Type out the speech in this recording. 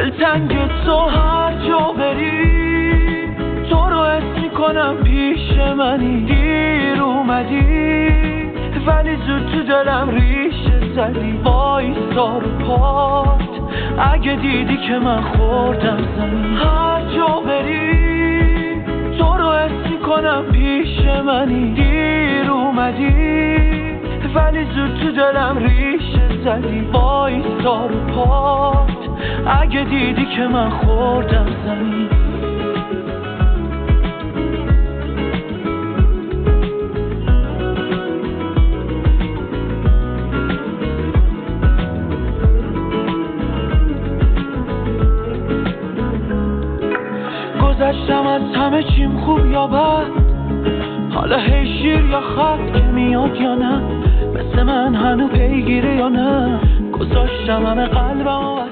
دلتنگ تو هر جا بری، تو رو حس میکنم پیش منی. دیر اومدی ولی زود تو دلم ریشه زدی. وایسا رو پات اگه دیدی که من خوردم زمین. هر جا بری تو رو حس میکنم پیش منی. دیر اومدی ولی زود تو دلم ریشه زدی. وایسا رو پات اگه دیدی که من خوردم زمین. گذشتم از همه چیم خوب یا بد، حالا هی شیر یا خط که میاد یا نه، مثل من هنو پیگیره یا نه. گذاشتم همه قلبم